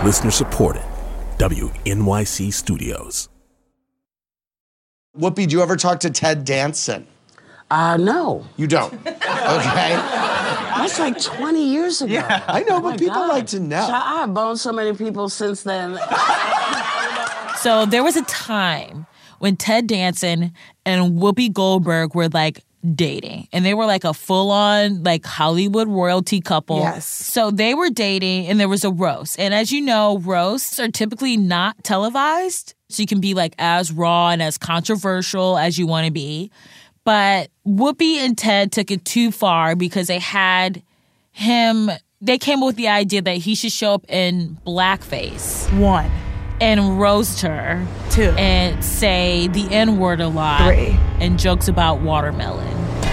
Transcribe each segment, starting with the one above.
Listener supported. WNYC Studios. Whoopi, do you ever talk to Ted Danson? No. You don't? Okay. That's like 20 years ago. Yeah. I know, but people God. like to know. So I have boned so many people since then. So there was a time when Ted Danson and Whoopi Goldberg were like dating. And they were like a full-on like Hollywood royalty couple. Yes. So they were dating and there was a roast. And as you know, roasts are typically not televised. So you can be like as raw and as controversial as you want to be. But Whoopi and Ted took it too far because they had him, they came up with the idea that he should show up in blackface. 1. And roast her. 2. And say the N-word a lot. 3. And jokes about watermelon.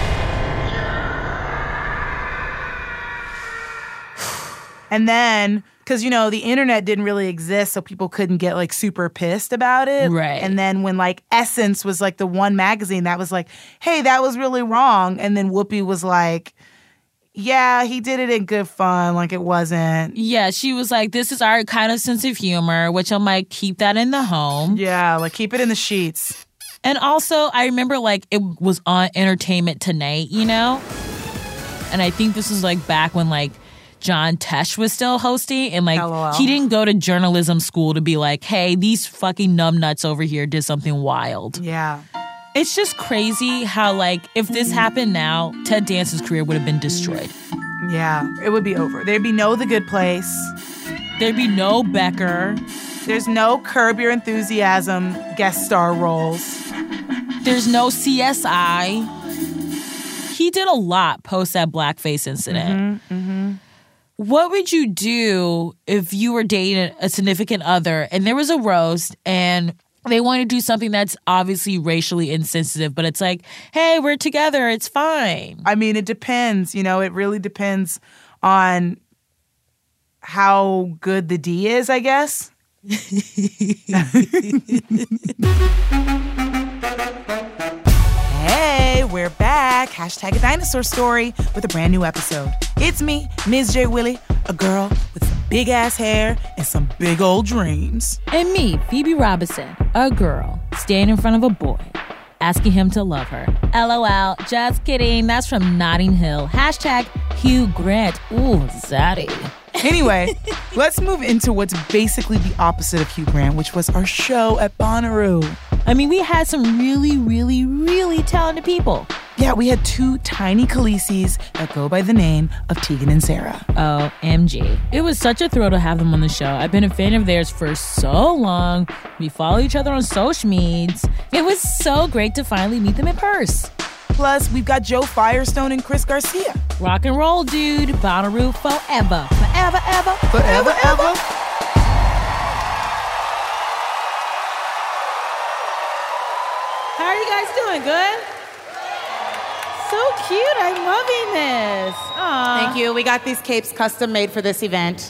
And then, because, you know, the internet didn't really exist, so people couldn't get, like, super pissed about it. Right. And then when, like, Essence was, like, the one magazine that was like, hey, that was really wrong. And then Whoopi was like, yeah, he did it in good fun. Like, it wasn't. Yeah, she was like, this is our kind of sense of humor, which I'm like, keep that in the home. Yeah, like, keep it in the sheets. And also, I remember, like, it was on Entertainment Tonight, you know? And I think this was, like, back when, like, John Tesh was still hosting, and like LOL. He didn't go to journalism school to be like, hey, these fucking numbnuts over here did something wild. Yeah. It's just crazy how like if this happened now, Ted Danson's career would have been destroyed. Yeah, it would be over. There'd be no The Good Place. There'd be no Becker. There's no Curb Your Enthusiasm guest star roles. There's no CSI. He did a lot post that blackface incident. What would you do if you were dating a significant other and there was a roast and they want to do something that's obviously racially insensitive, but it's like, hey, we're together, it's fine? I mean, it depends. You know, it really depends on how good the D is, I guess. Hey, we're back. Hashtag a dinosaur story with a brand new episode. It's me, Ms. J. Willie, a girl with some big ass hair and some big old dreams. And me, Phoebe Robinson, a girl, standing in front of a boy, asking him to love her. LOL, just kidding. That's from Notting Hill. Hashtag Hugh Grant. Ooh, zaddy. Anyway, let's move into what's basically the opposite of Hugh Grant, which was our show at Bonnaroo. I mean, we had some really, really, really talented people. Yeah, we had 2 tiny Khaleesi's that go by the name of Tegan and Sarah. OMG. It was such a thrill to have them on the show. I've been a fan of theirs for so long. We follow each other on social medias. It was so great to finally meet them in person. Plus, we've got Joe Firestone and Chris Garcia. Rock and roll, dude. Bonnaroo forever. Forever, ever. Forever, ever. How are you guys doing? Good? So cute. I'm loving this. Aww. Thank you. We got these capes custom made for this event.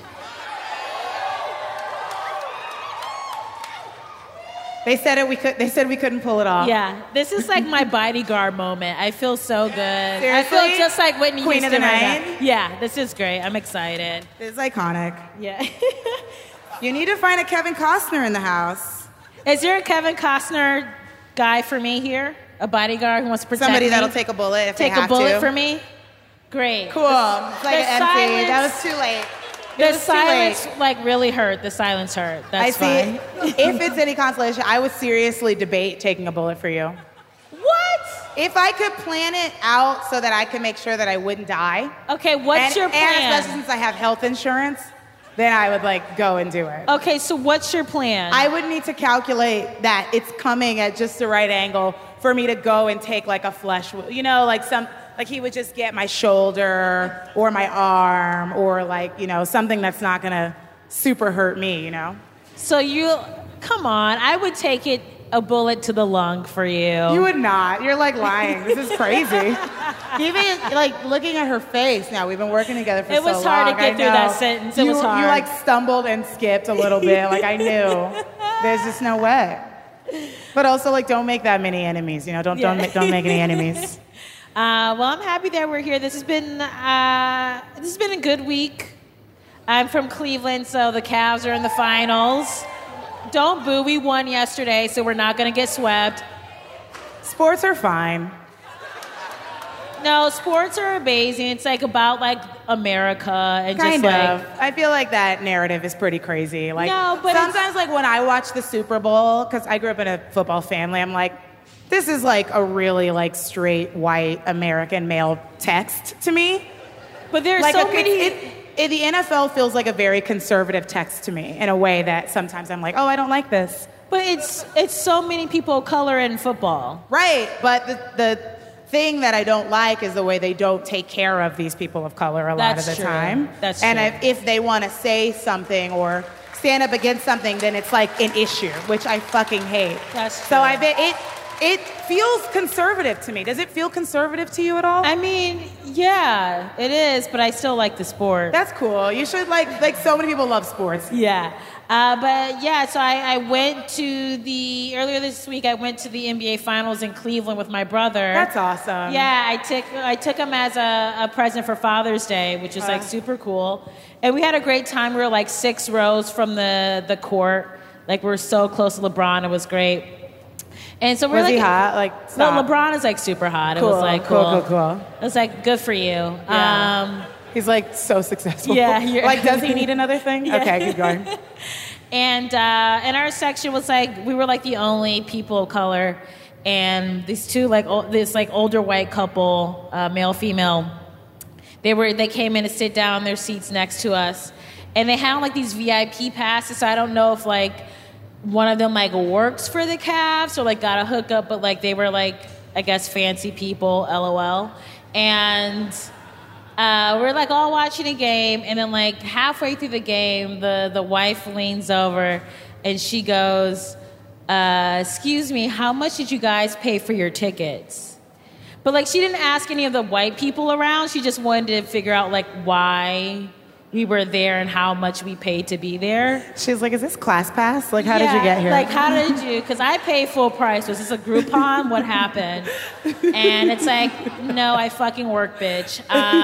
They said we couldn't pull it off. Yeah, this is like my bodyguard moment. I feel so good. Seriously? I feel just like Whitney Queen Houston of the right night? now. Yeah, this is great. I'm excited. It's iconic. Yeah. You need to find a Kevin Costner in the house. Is there a Kevin Costner guy for me here? A bodyguard who wants to protect Somebody me? that'll take a bullet if they Take a have bullet to. for me? Great. Cool. It's like an empty. That was too late. The silence like really hurt. The silence hurt. That's fine. If it's any consolation, I would seriously debate taking a bullet for you. What? If I could plan it out so that I could make sure that I wouldn't die. Okay, what's your plan? And especially since I have health insurance, then I would like go and do it. Okay, so what's your plan? I would need to calculate that it's coming at just the right angle for me to go and take like a flesh, like he would just get my shoulder or my arm or like, something that's not gonna super hurt me, So come on, I would take a bullet to the lung for you. You would not. You're like lying. This is crazy. Even like looking at her face now, we've been working together for so long. It was hard to get through that sentence. It was hard. You like stumbled and skipped a little bit. Like I knew. There's just no way. But also like don't make that many enemies, don't make any enemies. Well, I'm happy that we're here. This has been a good week. I'm from Cleveland, so the Cavs are in the finals. Don't boo. We won yesterday, so we're not going to get swept. Sports are fine. No, sports are amazing. It's like about like America and Kind just of. like I feel like that narrative is pretty crazy. Like No, but sometimes, like when I watch the Super Bowl, because I grew up in a football family, I'm like, this is like a really like straight white American male text to me. But there's Like so many. the NFL feels like a very conservative text to me in a way that sometimes I'm like, oh, I don't like this. But it's so many people of color in football. Right, but the thing that I don't like is the way they don't take care of these people of color a lot That's of the true. time. That's and true. if they want to say something or stand up against something, then it's like an issue, which I fucking hate. That's So true. I bet it feels conservative to me. Does it feel conservative to you at all? I mean, yeah, it is, but I still like the sport. That's cool. You should like so many people love sports. Yeah. But yeah, so I went to earlier this week, I went to the NBA Finals in Cleveland with my brother. That's awesome. Yeah, I took him as a present for Father's Day, which is like super cool. And we had a great time. We were like 6 rows from the court. Like we were so close to LeBron. It was great. And so we're Was like, he hot? Like, no, stop. LeBron is like super hot. Cool, It was like cool. It was like good for you. Yeah. He's like so successful. Yeah, you're- Like, does he need another thing? Yeah. Okay, keep going. And our section was like, we were like the only people of color, and these two this older white couple, male female, they came in to sit down in their seats next to us, and they had like these VIP passes. So I don't know if like one of them like works for the Cavs or like got a hookup, but like they were like I guess fancy people, LOL, and. We're like all watching a game, and then like halfway through the game, the wife leans over and she goes, "Excuse me, how much did you guys pay for your tickets?" But like she didn't ask any of the white people around. She just wanted to figure out like why we were there and how much we paid to be there. She's like, is this class pass? Like, how did you get here? Like, how did you? Because I paid full price. Was this a Groupon? What happened? And it's like, no, I fucking work, bitch.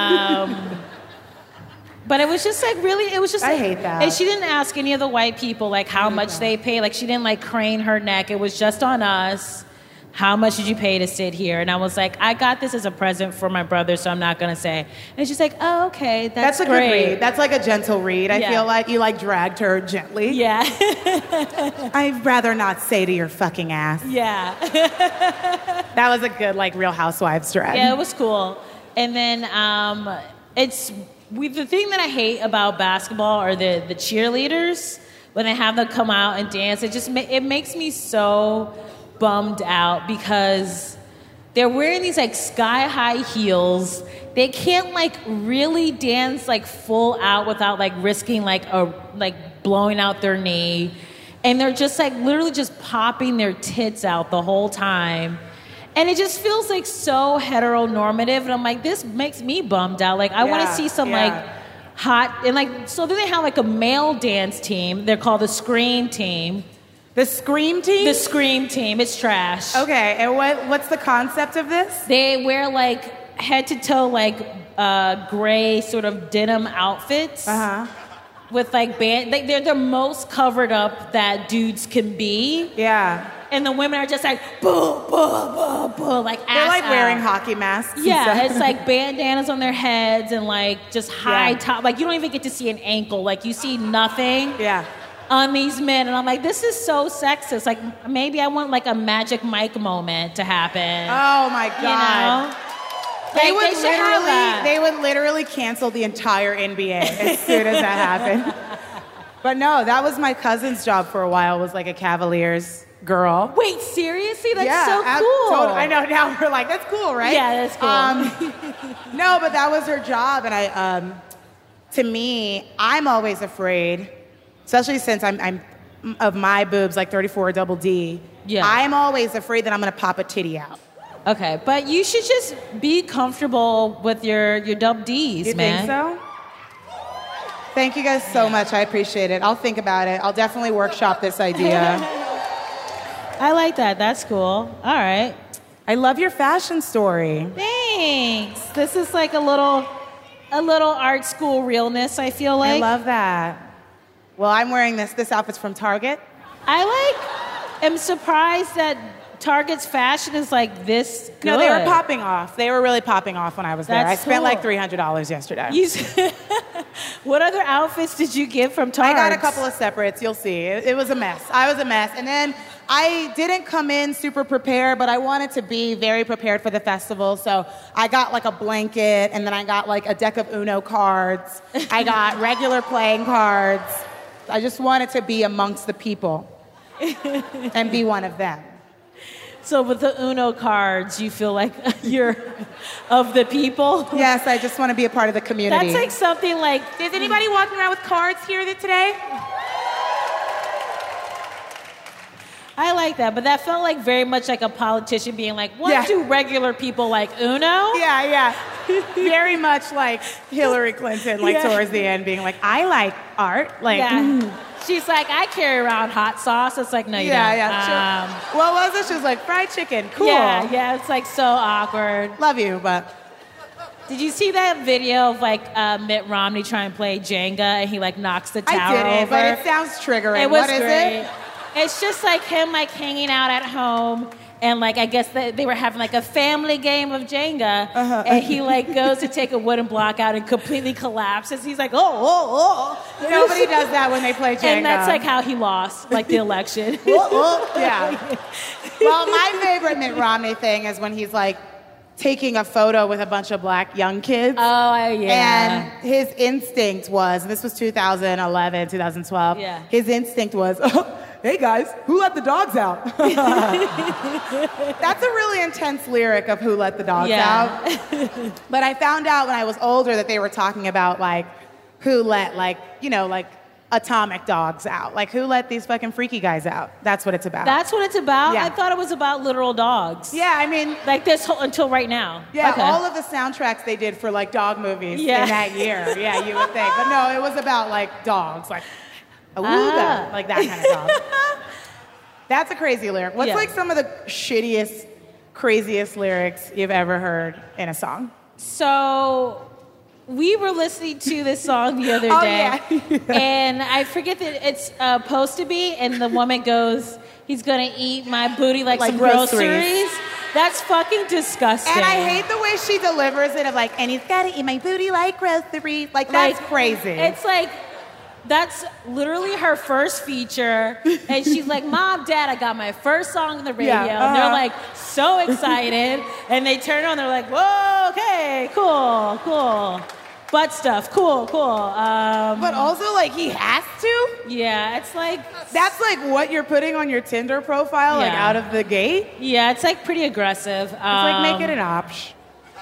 But it was just like really, it was just. I like, hate that. And she didn't ask any of the white people like how much they pay. Like she didn't like crane her neck. It was just on us. How much did you pay to sit here? And I was like, I got this as a present for my brother, so I'm not going to say. And she's like, oh, okay, that's a great. good read. That's like a gentle read. I Yeah. feel like you like dragged her gently. Yeah. I'd rather not say to your fucking ass. Yeah. That was a good like Real Housewives drag. Yeah, it was cool. And then the thing that I hate about basketball are the cheerleaders when they have them come out and dance. It makes me so bummed out because they're wearing these like sky high heels. They can't like really dance like full out without like risking like blowing out their knee, and they're just like literally just popping their tits out the whole time. And it just feels like so heteronormative, and I'm like, this makes me bummed out. Like I want to see some like hot and like. So then they have like a male dance team. They're called the Scream Team. The Scream Team? The Scream Team. It's trash. Okay, and what's the concept of this? They wear like head to toe like gray sort of denim outfits. With like band. They're the most covered up that dudes can be. Yeah. And the women are just like boo, boo, boo, boo, like They're ass like out. wearing hockey masks. and Yeah, stuff. it's like bandanas on their heads and like just high top. Like you don't even get to see an ankle. Like you see nothing. Yeah. On these men, and I'm like, this is so sexist. Like maybe I want like a Magic Mike moment to happen. Oh my God. You know? They Like, should have that. they would literally cancel the entire NBA as soon as that happened. But no, that was my cousin's job for a while, was like a Cavaliers girl. Wait, seriously? That's so cool. I know, now we're like, that's cool, right? Yeah, that's cool. No, but that was her job, and to me, I'm always afraid, especially since I'm of my boobs, like 34 double D. Yeah. I'm always afraid that I'm gonna pop a titty out. Okay, but you should just be comfortable with your double Ds, You man. think so? Thank you guys so much. I appreciate it. I'll think about it. I'll definitely workshop this idea. I like that. That's cool. All right. I love your fashion story. Thanks. This is like a little a little art school realness, I feel I like. love that. Well, I'm wearing this. This outfit's from Target. I am surprised that Target's fashion is like this good. No, they were popping off. They were really popping off when I was there. I That's spent cool. like $300 yesterday. What other outfits did you get from Target? I got a couple of separates. You'll see. It was a mess. I was a mess. And then I didn't come in super prepared, but I wanted to be very prepared for the festival. So I got like a blanket, and then I got like a deck of Uno cards. I got regular playing cards. I just wanted to be amongst the people and be one of them. So with the Uno cards, you feel like you're of the people? Yes, I just want to be a part of the community. That's like something like... Is anybody walking around with cards here today? I like that, but that felt like very much like a politician being like, what Yeah. do regular people like, Uno? Yeah. Very much like Hillary Clinton, like Yeah. towards the end, being like, I like art. Like, Yeah. She's like, I carry around hot sauce. It's like, no, you don't. yeah. Sure. What was it? She was like, fried chicken. Cool. Yeah, it's like so awkward. Love you, but Did you see that video of like Mitt Romney trying to play Jenga and he like knocks the tower I didn't. over? But it sounds triggering. It was What is great. it? It's just like him like hanging out at home. And like I guess they were having like a family game of Jenga, and he like goes to take a wooden block out and completely collapses. He's like, oh. Nobody does that when they play Jenga. And that's like how he lost like the election. Yeah. Well, my favorite Mitt Romney thing is when he's like taking a photo with a bunch of black young kids. Oh, yeah. And his instinct was, and this was 2011, 2012. Yeah. His instinct was, hey guys, who let the dogs out? That's a really intense lyric of who let the dogs out. But I found out when I was older that they were talking about like who let like atomic dogs out. Like who let these fucking freaky guys out. That's what it's about. That's what it's about? Yeah. I thought it was about literal dogs. Yeah, I mean, Like this whole, until right now. yeah, Okay. all of the soundtracks they did for like dog movies Yeah. in that year. Yeah, you would think. But no, it was about like dogs, like a wooga, like that kind of dog. That's a crazy lyric. What's Yeah. like some of the shittiest, craziest lyrics you've ever heard in a song? So we were listening to this song the other Oh, day, yeah. and I forget that it's supposed to be, and the woman goes, he's gonna eat my booty like some groceries. groceries. That's fucking disgusting. And I hate the way she delivers it of like, and he's gotta eat my booty like groceries. Like, that's Like, crazy. It's like, that's literally her first feature. And she's like, Mom, Dad, I got my first song on the radio. Yeah, And they're like so excited. And they turn on, they're like, whoa, okay, cool. Butt stuff, cool. but also like he has to? Yeah, it's like, That's like what you're putting on your Tinder profile, like Yeah. out of the gate? yeah, it's like pretty aggressive. It's like, make it an option.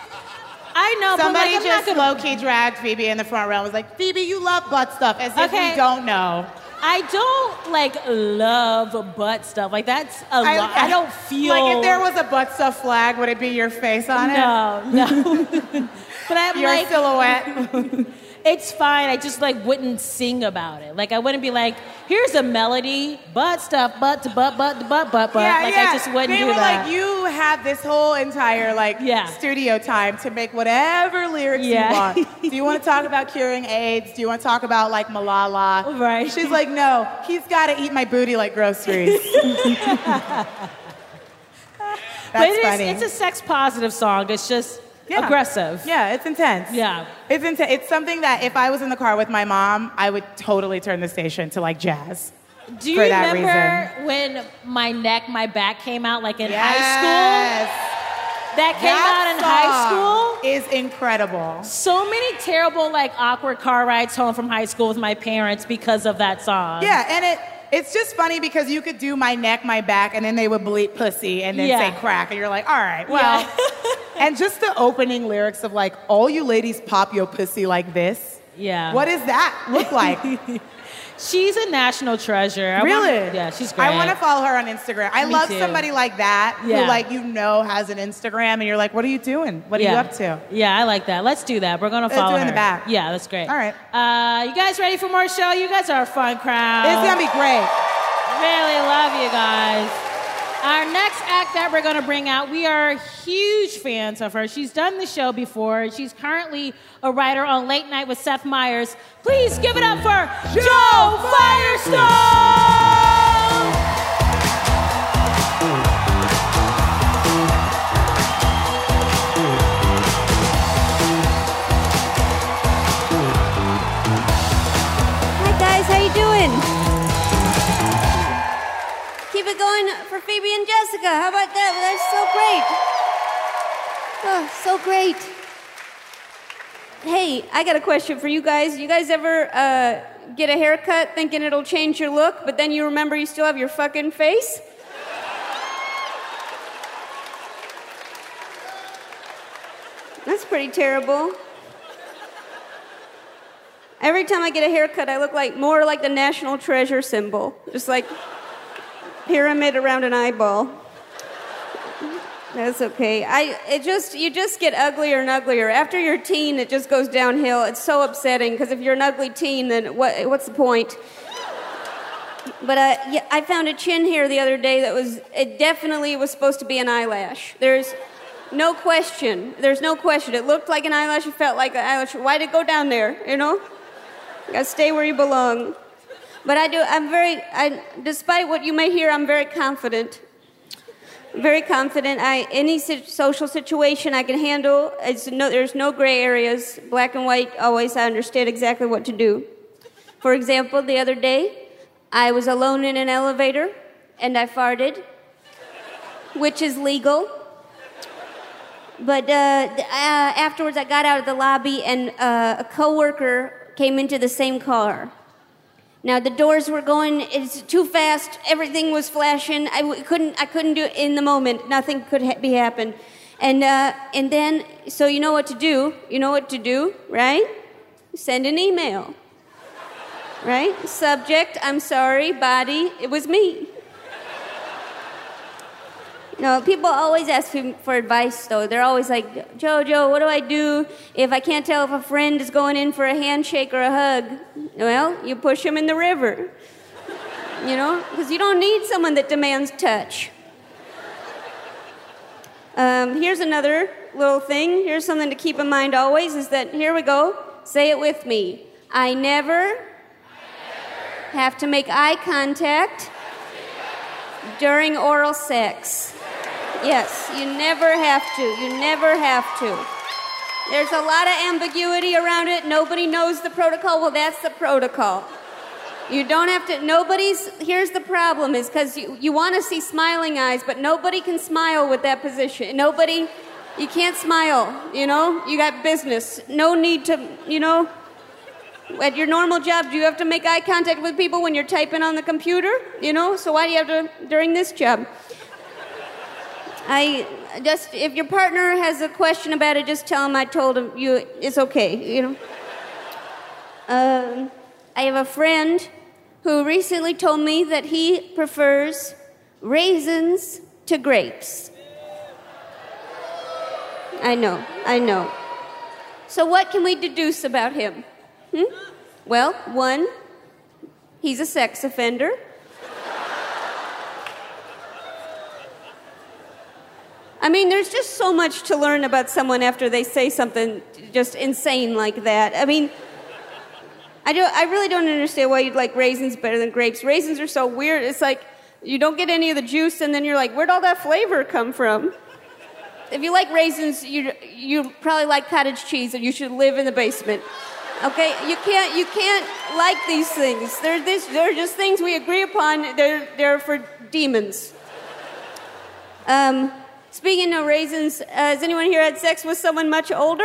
I know, Somebody but like, I'm just not gonna, low-key dragged Phoebe in the front row and was like, Phoebe, you love butt stuff, as if Okay. we don't know. I don't like love butt stuff. Like that's a lot. I don't feel Like if there was a butt stuff flag, would it be your face on it? No. But I'm Your like, silhouette? it's fine. I just like wouldn't sing about it. Like I wouldn't be like, here's a melody, butt stuff, butt to butt, butt to butt. Like I just wouldn't they do were that. like, you have this whole entire like Yeah. studio time to make whatever lyrics Yeah. you want. Do you want to talk about curing AIDS? Do you want to talk about like Malala? Right. She's like, no, he's got to eat my booty like groceries. But That's funny. it's a sex positive song. It's just aggressive. Yeah, it's intense. Yeah. It's intense. It's something that if I was in the car with my mom, I would totally turn the station to like jazz. Do you For that remember when My Neck, My Back came out like in high Yes. school? That came out in high school? Is incredible. So many terrible, like, awkward car rides home from high school with my parents because of that song. Yeah, and it's just funny because you could do My Neck, My Back, and then they would bleep pussy and then Yeah. say crack, and you're like, all right, well. Yeah. And just the opening lyrics of like, all you ladies pop your pussy like this. Yeah. What does that look like? She's a national treasure. Really? Yeah, she's great. I want to follow her on Instagram. I Me love too. somebody like that Yeah. who like has an Instagram and you're like, what are you doing? What are you up to? Yeah, I like that. Let's do that. We're going to Let's follow do it her. in the back. Yeah, that's great. All right. You guys ready for more show? You guys are a fun crowd. It's gonna be great. Really love you guys. Our next act that we're going to bring out, we are huge fans of her. She's done the show before. She's currently a writer on Late Night with Seth Meyers. Please give it up for Jo Firestone! How you doing? Keep it going for Phoebe and Jessica. How about that? That's so great. Oh, so great. Hey, I got a question for you guys. You guys ever get a haircut thinking it'll change your look, but then you remember you still have your fucking face? That's pretty terrible. Every time I get a haircut, I look more like the national treasure symbol. Just like pyramid around an eyeball. That's okay. You just get uglier and uglier. After you're a teen, it just goes downhill. It's so upsetting, because if you're an ugly teen, then what's the point? But I found a chin hair the other day it definitely was supposed to be an eyelash. There's no question. It looked like an eyelash, it felt like an eyelash. Why'd it go down there, You gotta stay where you belong. But despite what you may hear, I'm very confident. Very confident. Any social situation I can handle. There's no gray areas. Black and white, always. I understand exactly what to do. For example, the other day, I was alone in an elevator, and I farted, which is legal. But afterwards, I got out of the lobby, and a coworker came into the same car. Now the doors were going, it's too fast, everything was flashing, I couldn't do it in the moment, nothing could be happened. And then, so you know what to do, right? Send an email, right? Subject, I'm sorry, body, it was me. No, people always ask me for advice, though. They're always like, Jojo, what do I do if I can't tell if a friend is going in for a handshake or a hug? Well, you push them in the river, because you don't need someone that demands touch. Here's another little thing. Here's something to keep in mind always, is that, here we go, say it with me. I never have to make eye contact during oral sex. Yes, you never have to. There's a lot of ambiguity around it. Nobody knows the protocol. Well, that's the protocol. You don't have to, here's the problem, is because you want to see smiling eyes, but nobody can smile with that position. You can't smile, you got business. No need to, at your normal job, do you have to make eye contact with people when you're typing on the computer? So why do you have to during this job? If your partner has a question about it, just tell him I told him it's okay, I have a friend who recently told me that he prefers raisins to grapes. I know. So what can we deduce about him? Well, 1, he's a sex offender. I mean, there's just so much to learn about someone after they say something just insane like that. I mean, I really don't understand why you'd like raisins better than grapes. Raisins are so weird. It's like you don't get any of the juice, and then you're like, where'd all that flavor come from? If you like raisins, you probably like cottage cheese, and you should live in the basement. Okay, you can't like these things. They're just things we agree upon. They're for demons. Speaking of raisins, has anyone here had sex with someone much older?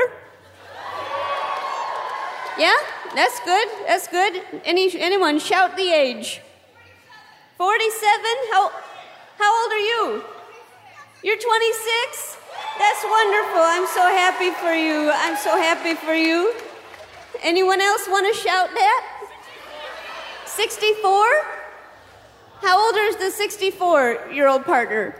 Yeah, that's good. Anyone shout the age? 47? How old are you? You're 26? That's wonderful. I'm so happy for you. Anyone else want to shout that? 64? How old is the 64-year-old partner?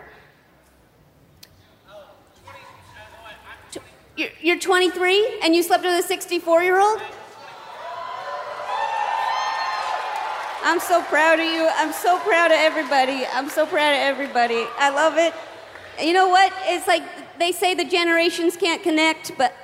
You're 23 and you slept with a 64-year-old? I'm so proud of you. I'm so proud of everybody. I'm so proud of everybody. I love it. You know what? It's like they say the generations can't connect, but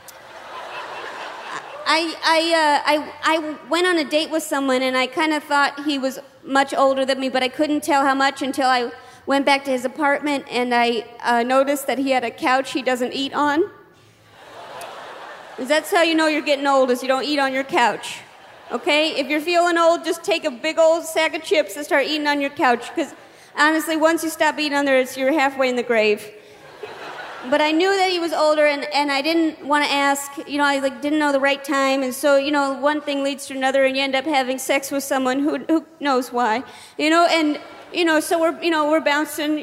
I went on a date with someone, and I kind of thought he was much older than me, but I couldn't tell how much until I went back to his apartment, and I noticed that he had a couch he doesn't eat on. That's how you know you're getting old, is you don't eat on your couch. Okay? If you're feeling old, just take a big old sack of chips and start eating on your couch, because honestly, once you stop eating on there, you're halfway in the grave. But I knew that he was older, and I didn't want to ask. I didn't know the right time, and so one thing leads to another, and you end up having sex with someone who knows why. So we're bouncing,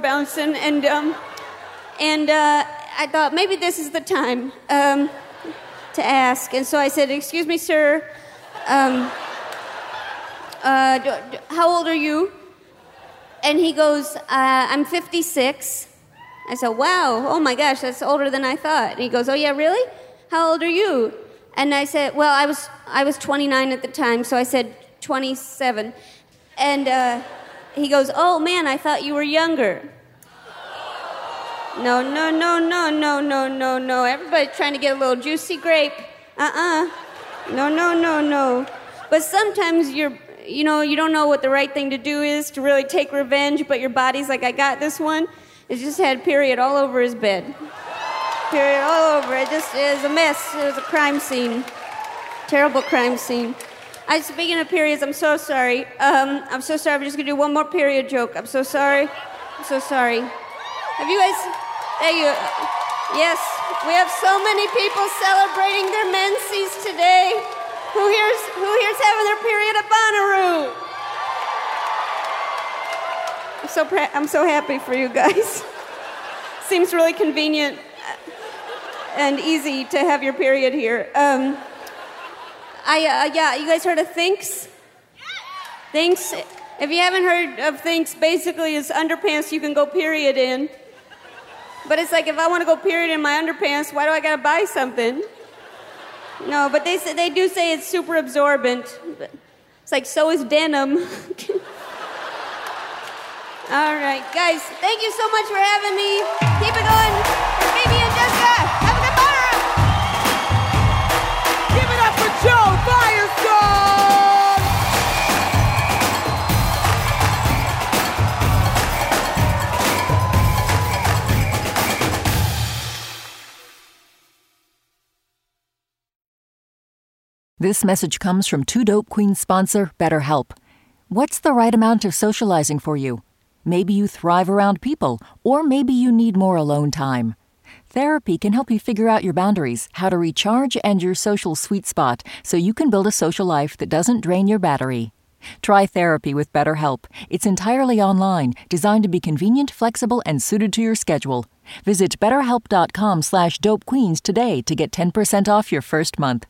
and I thought maybe this is the time to ask, and so I said, "Excuse me, sir, how old are you?" And he goes, "I'm 56." I said, "Wow, oh my gosh, that's older than I thought." And he goes, "Oh yeah, really? How old are you?" And I said, "Well, I was 29 at the time," so I said 27. And he goes, "Oh man, I thought you were younger." No. Everybody's trying to get a little juicy grape. No. But sometimes you don't know what the right thing to do is to really take revenge, but your body's like, "I got this one." It just had period all over his bed. Period all over. It just is a mess. It was a crime scene. Terrible crime scene. Speaking of periods, I'm so sorry. I'm so sorry. I'm just going to do one more period joke. I'm so sorry. Have you guys... Thank you. Yes, we have so many people celebrating their menses today. Who here's having their period at Bonnaroo? I'm so happy for you guys. Seems really convenient and easy to have your period here. You guys heard of Thinx? Thinx? If you haven't heard of Thinx, basically it's underpants you can go period in. But it's like, if I want to go period in my underpants, why do I gotta buy something? No, but they do say it's super absorbent. It's like, so is denim. All right, guys, thank you so much for having me. Keep it going. Phoebe and Jessica, have a good Bonnaroo. Give it up for Joe Firestone! This message comes from Two Dope Queens sponsor, BetterHelp. What's the right amount of socializing for you? Maybe you thrive around people, or maybe you need more alone time. Therapy can help you figure out your boundaries, how to recharge, and your social sweet spot so you can build a social life that doesn't drain your battery. Try therapy with BetterHelp. It's entirely online, designed to be convenient, flexible, and suited to your schedule. Visit BetterHelp.com/DopeQueens today to get 10% off your first month.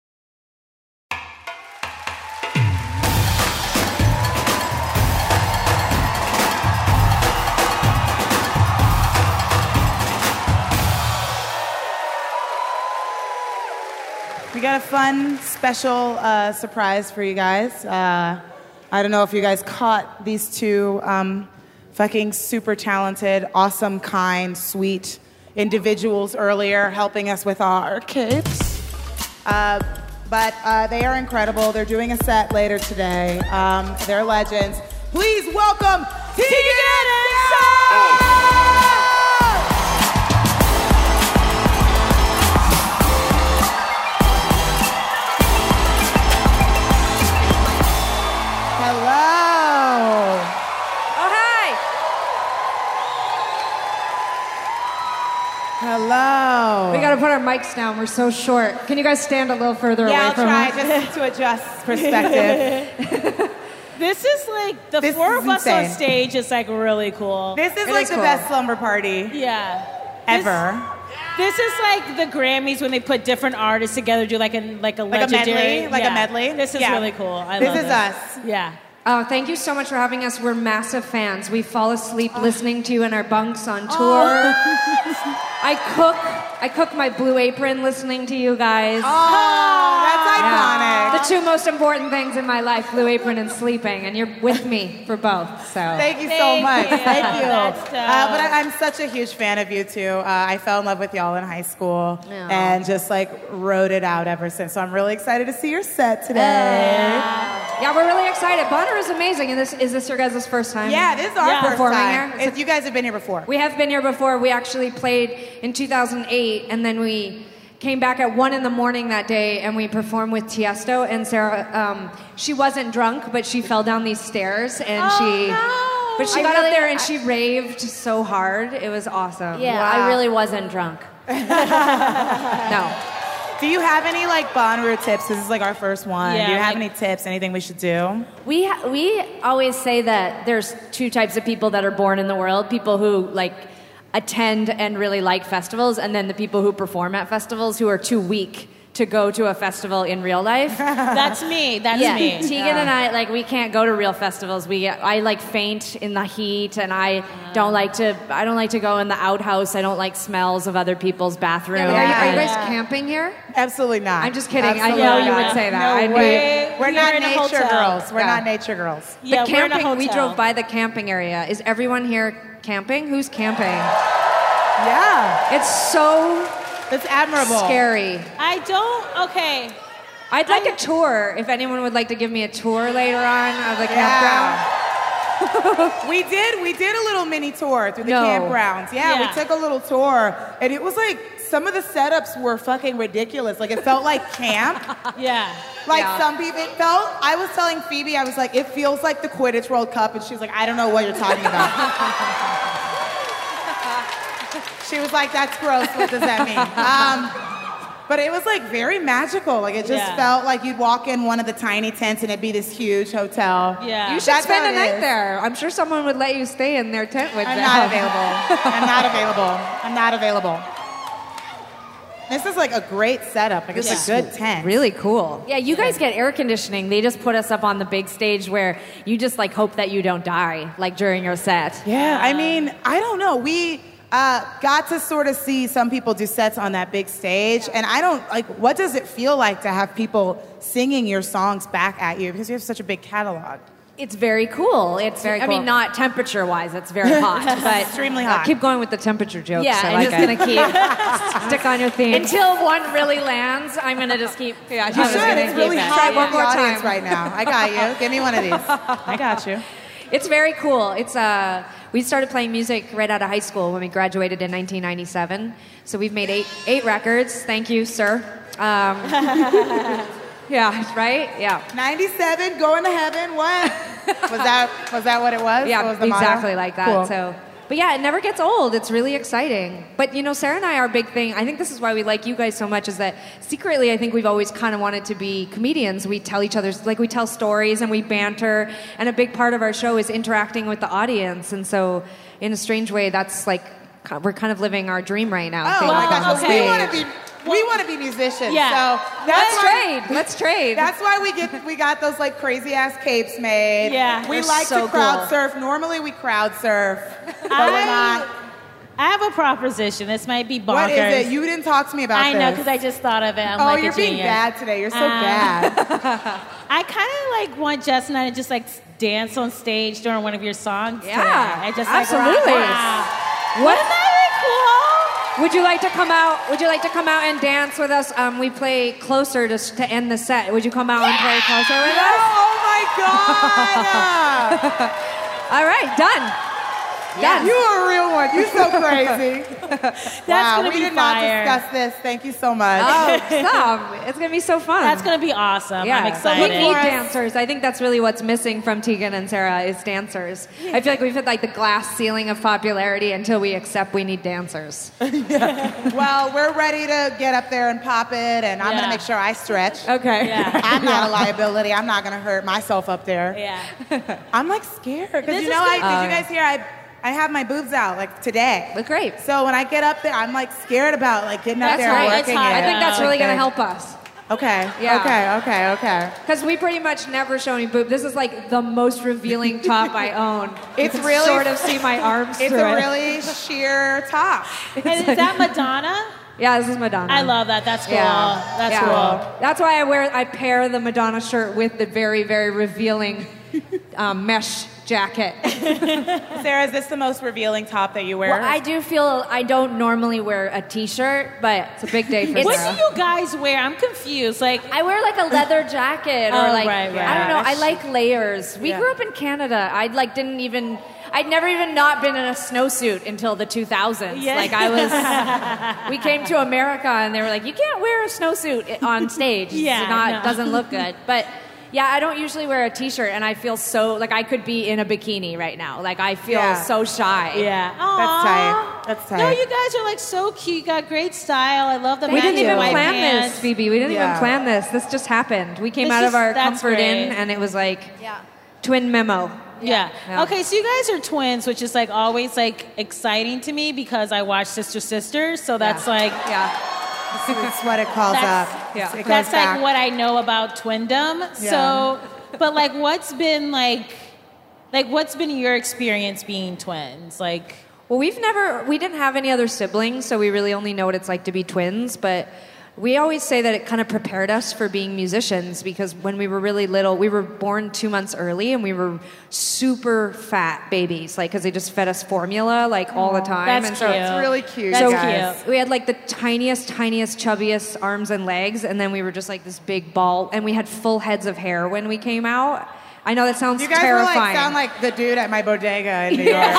We got a fun, special surprise for you guys. I don't know if you guys caught these two fucking super talented, awesome, kind, sweet individuals earlier helping us with our capes. But they are incredible. They're doing a set later today. They're legends. Please welcome Tegan and Sara! Hello. We got to put our mics down. We're so short. Can you guys stand a little further away from us? Yeah, I'll try just to adjust perspective. This is like, the four of us on stage is like really cool. This is like the best slumber party. Yeah. Ever. This is like the Grammys when they put different artists together, do like a legendary. A medley. This is really cool. I love this. This is us. Yeah. Oh, thank you so much for having us. We're massive fans. We fall asleep listening to you in our bunks on tour. I cook my Blue Apron listening to you guys. Oh, that's iconic. The two most important things in my life, Blue Apron and sleeping, and you're with me for both. So Thank you so much. Thank you. That's dope. But I'm such a huge fan of you too. I fell in love with y'all in high school and just like wrote it out ever since. So I'm really excited to see your set today. Yeah, we're really excited. Bonner is amazing. And is this your guys' first time? Yeah, this is our first performing time. here? You guys have been here before. We have been here before. We actually played in 2008, and then we came back at 1 a.m. that day, and we performed with Tiesto. And Sarah, she wasn't drunk, but she fell down these stairs, and but she got up there and she raved so hard. It was awesome. Yeah, Wow. I really wasn't drunk. No. Do you have any like Bonnaroo tips? This is like our first one. Yeah, Do you have like- any tips? Anything we should do? We always say that there's two types of people that are born in the world: people who like attend and really like festivals, and then the people who perform at festivals who are too weak to go to a festival in real life. That's me. That's yeah. me. Tegan and I, like, we can't go to real festivals. I like faint in the heat, and I don't like to go in the outhouse. I don't like smells of other people's bathrooms. Are you guys camping here? Absolutely not. I'm just kidding. Absolutely I know you not. would say that. No I knew way. We're We not are in a nature hotel. girls. We're Yeah. not nature girls. Yeah, the we're in a camping, we hotel. drove by the camping area. Is everyone here camping? Who's camping? Yeah. It's so That's admirable. scary. I don't. Okay. I'd like a tour. If anyone would like to give me a tour later on of the campground. We did a little mini tour through the No. campgrounds. Yeah, we took a little tour, and it was like some of the setups were fucking ridiculous. Like it felt like camp. Yeah. Like Yeah. some people, it felt. I was telling Phoebe, I was like, it feels like the Quidditch World Cup, and she was like, I don't know what you're talking about. She was like, that's gross. What does that mean? But it was like very magical. Like it just felt like you'd walk in one of the tiny tents and it'd be this huge hotel. Yeah. You should That's spend how a it night is. there. I'm sure someone would let you stay in their tent with I'm them. not available. I'm not available. I'm not available. This is like a great setup. Like it's a good tent. Really cool. Yeah, you guys get air conditioning. They just put us up on the big stage where you just like hope that you don't die, like during your set. Yeah, I mean, I don't know. We got to sort of see some people do sets on that big stage, and I don't like. What does it feel like to have people singing your songs back at you because you have such a big catalog? It's very cool. It's Very I mean, cool. not temperature-wise. It's very hot, but Extremely hot. Keep going with the temperature jokes. yeah, I I'm like just it. gonna keep Stick on your theme. until one really lands. I'm gonna just keep. Yeah, You should. It's really hot Try in one the more audience time. right now. I got you. Give me one of these. I got you. It's very cool. It's we started playing music right out of high school when we graduated in 1997. So we've made eight records. Thank you, sir. Yeah, right? Yeah. 97, going to heaven. What? Was that what it was? Yeah, What was the motto? exactly like that. Cool. So, but yeah, it never gets old. It's really exciting. But you know, Sarah and I, our big thing, I think this is why we like you guys so much, is that secretly I think we've always kind of wanted to be comedians. We tell each other's, like we tell stories and we banter, and a big part of our show is interacting with the audience. And so in a strange way, that's like, we're kind of living our dream right now. Oh being my up on gosh! stage. We want to be musicians. Yeah. So that's Let's trade. That's why we got those like crazy ass capes made. Yeah. We They're like so to crowd cool. surf. Normally we crowd surf, but we're not. I have a proposition. This might be bonkers. What is it? You didn't talk to me about I this. know, because I just thought of it. I'm Oh, like you're a being genius. bad today. You're so bad. I kind of like want Justin and I to just like dance on stage during one of your songs. Yeah, today. I just like absolutely. Wow. What? Isn't that Would you like to come out? Would you like to come out and dance with us? We play Closer to end the set. Would you come out and play Closer with us? Oh my god! All right, done. You are a real one. You're so crazy. That's wow, gonna we be did fire. not discuss this. Thank you so much. Oh, stop. It's going to be so fun. That's going to be awesome. Yeah, I'm excited. we need dancers. I think that's really what's missing from Tegan and Sarah is dancers. I feel like we've hit like the glass ceiling of popularity until we accept we need dancers. Well, we're ready to get up there and pop it, and I'm going to make sure I stretch. Okay. Yeah. I'm not a liability. I'm not going to hurt myself up there. Yeah. I'm like scared because This you is know, good. did you guys hear? I have my boobs out like today. Look great. So when I get up there, I'm like scared about like getting up That's there right. and It's working hot. it. I think that's really going to Okay. help us. Okay. Yeah. Okay. Because we pretty much never show any boob. This is like the most revealing top I own. It's You can really- sort of see my arms It's through a it. really sheer top. And is that Madonna? Yeah, this is Madonna. I love that. That's cool. Yeah. That's Yeah. cool. That's why I pair the Madonna shirt with the very, very revealing mesh jacket. Sarah, is this the most revealing top that you wear? Well, I do feel I don't normally wear a t-shirt, but it's a big day for What Sarah. do you guys wear? I'm confused. Like I wear like a leather jacket or Oh, like right, right. I don't know. I That's- like layers. We grew up in Canada. I'd never even not been in a snowsuit until the 2000s. Yeah. Like we came to America and they were like, you can't wear a snowsuit on stage. Yeah, It doesn't look good. But yeah, I don't usually wear a t-shirt and I feel so like I could be in a bikini right now. Like I feel so shy. Yeah. That's tight. That's tight. No, you guys are like so cute. You got great style. I love the We didn't even white plan pants. this, Phoebe. We didn't even plan this. This just happened. We came This out of is- our that's comfort great. in, and it was like twin memo. Yeah. Yeah. Okay, so you guys are twins, which is like always like exciting to me because I watch Sister Sisters, so that's like That's what it calls That's- up. yeah. It goes that's back. like what I know about twindom. So, but like, what's been what's been your experience being twins? Like, Well, we didn't have any other siblings, so we really only know what it's like to be twins, but we always say that it kind of prepared us for being musicians because when we were really little, we were born 2 months early and we were super fat babies, like, because they just fed us formula, like, all the time. that's and cute. so It's really cute, That's guys. cute. we had like the tiniest, chubbiest arms and legs, and then we were just like this big ball, and we had full heads of hair when we came out. I know that sounds You guys terrifying. sound like the dude at my bodega in New York.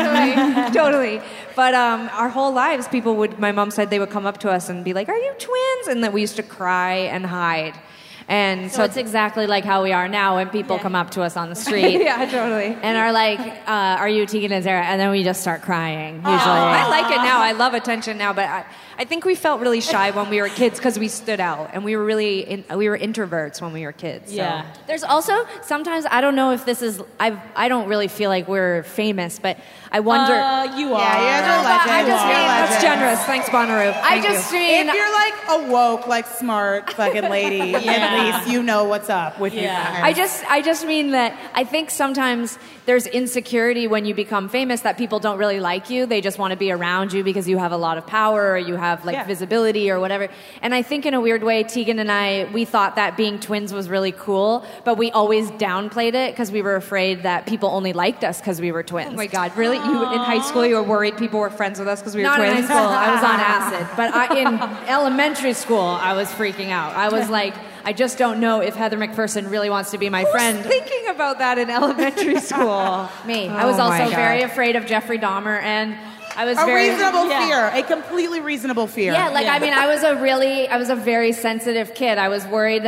Totally. But our whole lives, my mom said they would come up to us and be like, "Are you twins?" And that we used to cry and hide. And So it's exactly like how we are now when people come up to us on the street. yeah, totally. And are like, are you Tegan and Sarah? And then we just start crying, usually. I like it now. I love attention now, but I think we felt really shy when we were kids because we stood out, and we were we were introverts when we were kids. So. Yeah. There's also, sometimes, I don't know if this is, I don't really feel like we're famous, but I wonder. You are. Yeah, you guys are legends. I just You're mean that's legends. generous. Thanks, Bonnaroo. Thank you. mean, If you're like a woke, like smart fucking lady, at least you know what's up with you guys. I just mean that I think sometimes there's insecurity when you become famous that people don't really like you. They just want to be around you because you have a lot of power or you have visibility or whatever. And I think in a weird way, Tegan and I, we thought that being twins was really cool, but we always downplayed it because we were afraid that people only liked us because we were twins. Oh my God, really? You in high school, you were worried people were friends with us because we were Not twins? in high school. I was on acid. But in elementary school, I was freaking out. I was like, I just don't know if Heather McPherson really wants to be my friend. Who's thinking about that in elementary school? Me. I was Oh my also God. very afraid of Jeffrey Dahmer, and I was a very reasonable fear, a completely reasonable fear. Yeah, like I mean, I was a very sensitive kid. I was worried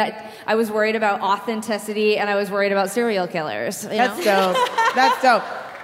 about authenticity, and I was worried about serial killers. That's dope. That's dope.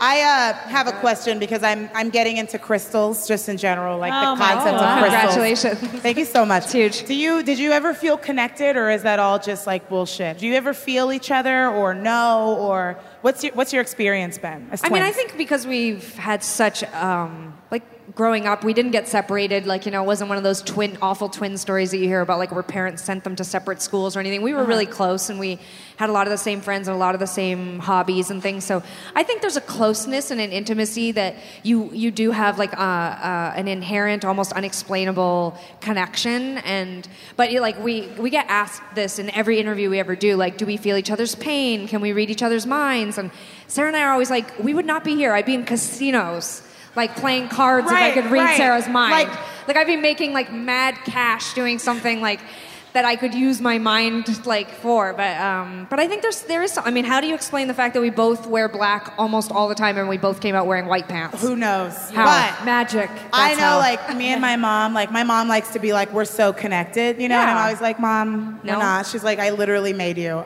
I have a question because I'm getting into crystals just in general, like Oh, the my concept God. of crystals. Congratulations. Thank you so much. It's huge. Did you ever feel connected, or is that all just like bullshit? Do you ever feel each other, or no, or what's your experience been as I mean, I twins? think because we've had such, like, growing up, we didn't get separated. Like, it wasn't one of those awful twin stories that you hear about, like, where parents sent them to separate schools or anything. We were really close, and we had a lot of the same friends and a lot of the same hobbies and things. So I think there's a closeness and an intimacy that you do have, like, an inherent, almost unexplainable connection. But we get asked this in every interview we ever do, like, do we feel each other's pain? Can we read each other's minds? And Sarah and I are always like, we would not be here. I'd be in casinos, like, playing cards if I could read Sarah's mind. Like I'd be making, like, mad cash doing something, like, that I could use my mind, like, for. But I think there is. I mean, how do you explain the fact that we both wear black almost all the time and we both came out wearing white pants? Who knows? How? But Magic. I That's know, how. like, me and my mom likes to be like, we're so connected, And I'm always like, Mom, No. we're not. She's like, I literally made you.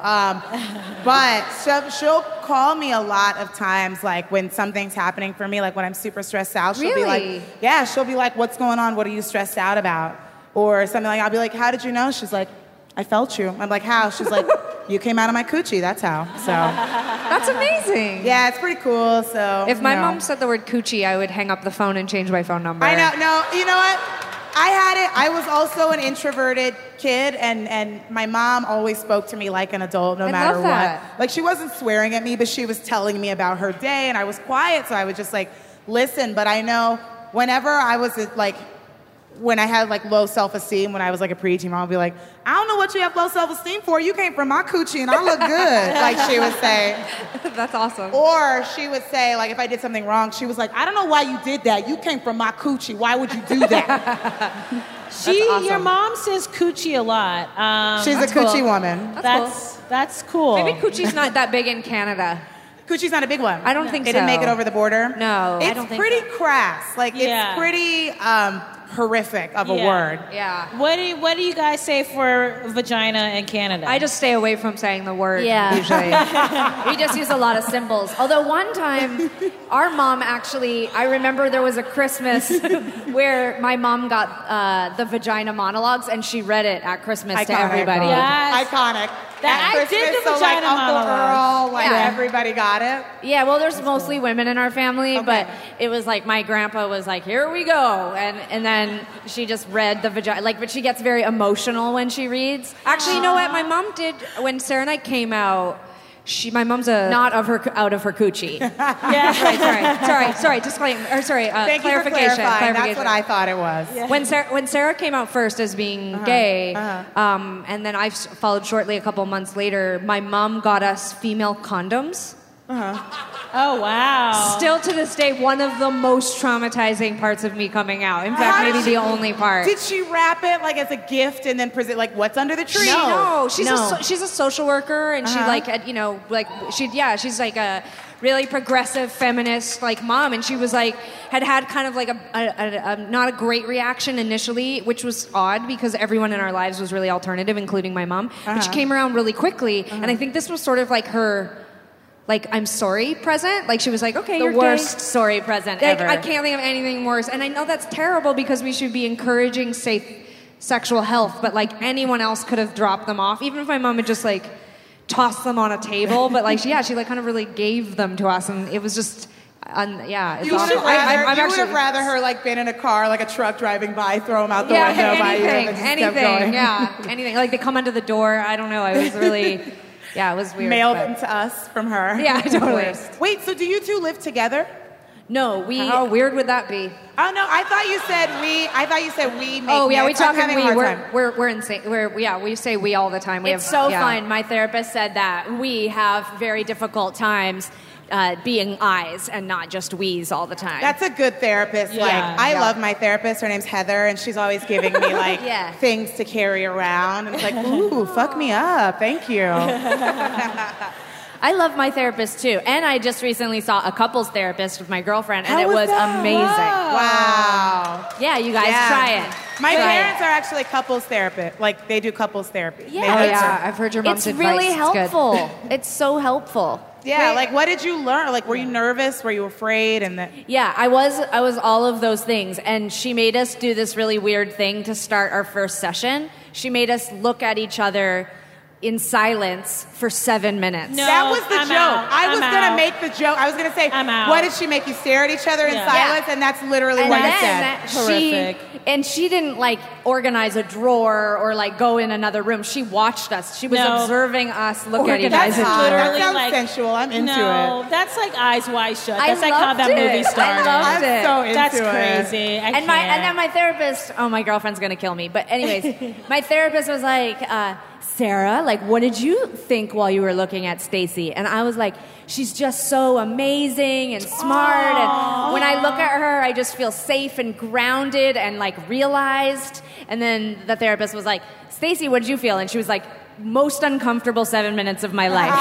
But she'll call me a lot of times, like, when something's happening for me, like when I'm super stressed out. She'll be Really? like, yeah, she'll be like, what's going on? What are you stressed out about? Or something like, I'll be like, how did you know? She's like, I felt you. I'm like, how? She's like, you came out of my coochie. That's how. So That's amazing. yeah, it's pretty cool. So If my no. mom said the word coochie, I would hang up the phone and change my phone number. I know. No, you know what? I had it. I was also an introverted kid, and my mom always spoke to me like an adult, no I matter love what. that. Like, she wasn't swearing at me, but she was telling me about her day, and I was quiet, so I would just, like, listen. But I know whenever I was, like, when I had like low self-esteem when I was like a preteen, Mom would be like, I don't know what you have low self-esteem for. You came from my coochie and I look good. Like she would say. That's awesome. Or she would say, like if I did something wrong, she was like, I don't know why you did that. You came from my coochie. Why would you do that? awesome. Your mom says coochie a lot. She's a coochie woman. That's cool. Maybe coochie's not that big in Canada. Coochie's not a big one. I don't think it so. didn't make it over the border. No, it's I don't think pretty so. crass. Like it's pretty horrific of a word. Yeah. What do you guys say for vagina in Canada? I just stay away from saying the word. Yeah. Usually. We just use a lot of symbols. Although one time, our mom actually, I remember there was a Christmas where my mom got the vagina monologues and she read it at Christmas to everybody. Yes. Iconic. That I did the so vagina like Uncle monologue. Earl, like everybody got it. Yeah, well, there's mostly women in our family, but it was like my grandpa was like, "Here we go," and then she just read the vagina. Like, but she gets very emotional when she reads. Actually, you know what? My mom did when Sarah and I came out. My mom's not out of her coochie. Sorry. Disclaimer. Or sorry. Thank clarification. you for clarifying. That's what I thought it was. Yeah. When Sarah came out first as being gay, and then I followed shortly a couple months later, my mom got us female condoms. Oh, wow. Still to this day, one of the most traumatizing parts of me coming out. In fact, maybe the only part. Did she wrap it like as a gift and then present like what's under the tree? No. She's a social worker, and she she's like a really progressive feminist like mom, and she was like had kind of like a not a great reaction initially, which was odd because everyone in our lives was really alternative, including my mom. But she came around really quickly, and I think this was sort of like her. Like, I'm sorry present. Like, she was like, okay, the you're worst gay. sorry present like, ever. I can't think of anything worse. And I know that's terrible because we should be encouraging safe sexual health, but, like, anyone else could have dropped them off. Even if my mom had just, like, tossed them on a table. But, like, she like, kind of really gave them to us. And it was just, it's you awful. would have rather her, like, been in a car, like a truck driving by, throw them out the window by you. And Anything. Like, they come under the door. I don't know. I was really... Yeah, it was weird. Mailed them to us from her. Yeah, totally. Wait, so do you two live together? No, How weird would that be? Oh no, I thought you said we. Make Oh yeah, we talk having we. a hard time. We're insane. We say we all the time. It's so fun. My therapist said that we have very difficult times being I's and not just we's all the time. That's a good therapist. Like I love my therapist. Her name's Heather, and she's always giving me like things to carry around. And it's like, ooh, fuck me up. Thank you. I love my therapist too, and I just recently saw a couples therapist with my girlfriend, and it was amazing. Wow. Yeah, you guys try it. My parents are actually couples therapists. Like they do couples therapy. Yeah, I've heard your mom's It's advice. really It's helpful. It's so helpful. Yeah, like what did you learn? Like were you nervous? Were you afraid? And Yeah, I was all of those things, and she made us do this really weird thing to start our first session. She made us look at each other in silence for 7 minutes. No, that was the I'm joke. out. I was I'm going to out. make the joke. I was going to say, I'm out. what did she make you stare at each other in silence? And that's literally And what you then said. she didn't like organize a drawer or like go in another room. She watched us. She was observing us look at each other. That's hot. literally That sounds like sensual. I'm into No, it. that's like Eyes Wide Shut. I That's like how loved that movie it. started. I loved it. So into That's it. crazy. I And then my therapist, my girlfriend's gonna kill me. But anyways, my therapist was like, Sarah, like, what did you think while you were looking at Stacy? And I was like, she's just so amazing and smart. And when I look at her, I just feel safe and grounded and like realized. And then the therapist was like, Stacy, what did you feel? And she was like, most uncomfortable 7 minutes of my life.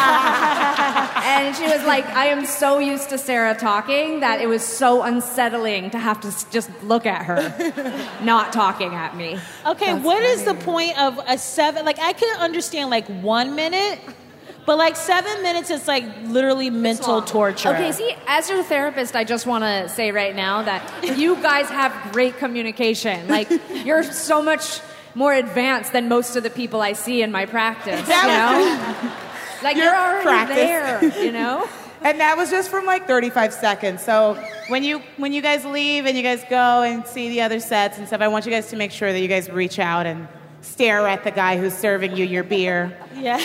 And she was like, I am so used to Sarah talking that it was so unsettling to have to just look at her not talking at me. Okay, what is the point of a 7? Like, I can understand like 1 minute, but like 7 minutes is like literally mental torture. Okay, see, as your therapist, I just want to say right now that you guys have great communication. Like, you're so much more advanced than most of the people I see in my practice, you know? Like, you're already there, you know? And that was just from like 35 seconds. So when you guys leave and you guys go and see the other sets and stuff, I want you guys to make sure that you guys reach out and stare at the guy who's serving you your beer. Yeah.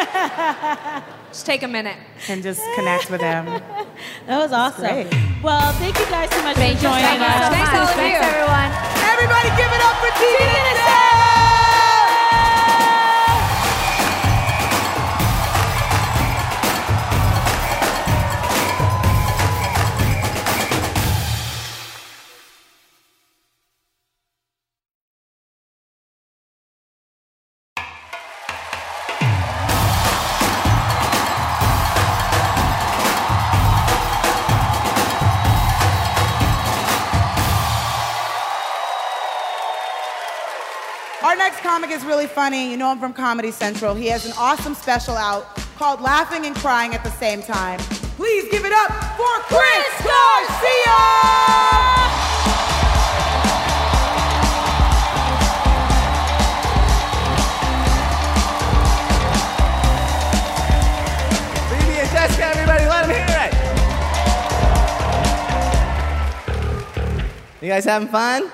Just take a minute. And just connect with him. That was awesome. Great. Well, thank you guys so much for joining us. Thanks all of you. Thanks, everyone. Everybody! Everybody give it up for Tegan and Sara! Our next comic is really funny. You know him from Comedy Central. He has an awesome special out called Laughing and Crying at the Same Time. Please give it up for Chris Garcia! Phoebe and Jessica, everybody, let them hear it! You guys having fun?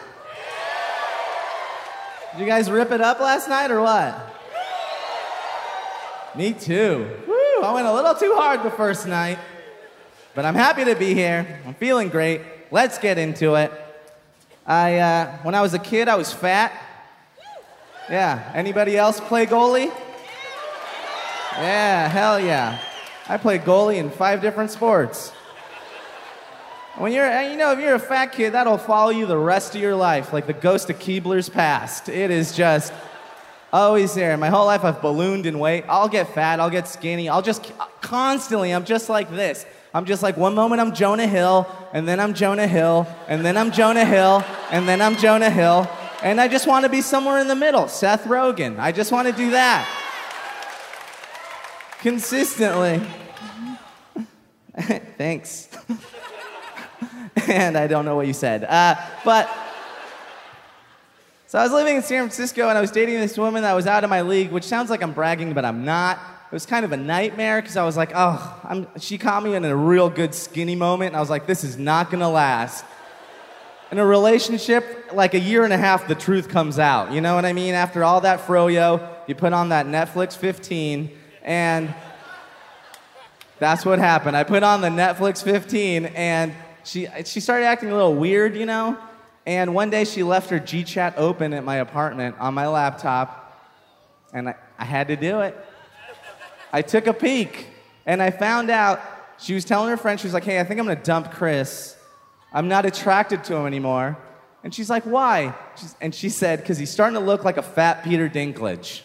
Did you guys rip it up last night or what? Me too. Woo, I went a little too hard the first night. But I'm happy to be here. I'm feeling great. Let's get into it. When I was a kid, I was fat. Yeah, anybody else play goalie? Yeah, hell yeah. I played goalie in 5 different sports. When if you're a fat kid, that'll follow you the rest of your life, like the ghost of Keebler's past. It is just always there. My whole life I've ballooned in weight. I'll get fat, I'll get skinny, I'm just like this. I'm just like, one moment I'm Jonah Hill, and then I'm Jonah Hill, and then I'm Jonah Hill, and then I'm Jonah Hill, and I just want to be somewhere in the middle, Seth Rogen. I just want to do that. Consistently. Thanks. And I don't know what you said. So I was living in San Francisco, and I was dating this woman that was out of my league, which sounds like I'm bragging, but I'm not. It was kind of a nightmare, because I was like, she caught me in a real good skinny moment, and I was like, this is not gonna last. In a relationship, like a year and a half, the truth comes out. You know what I mean? After all that froyo, you put on that Netflix 15, and that's what happened. I put on the Netflix 15, and she started acting a little weird, you know? And one day she left her GChat open at my apartment on my laptop, and I had to do it. I took a peek, and I found out she was telling her friend, she was like, hey, I think I'm gonna dump Chris. I'm not attracted to him anymore. And she's like, why? And she said, because he's starting to look like a fat Peter Dinklage.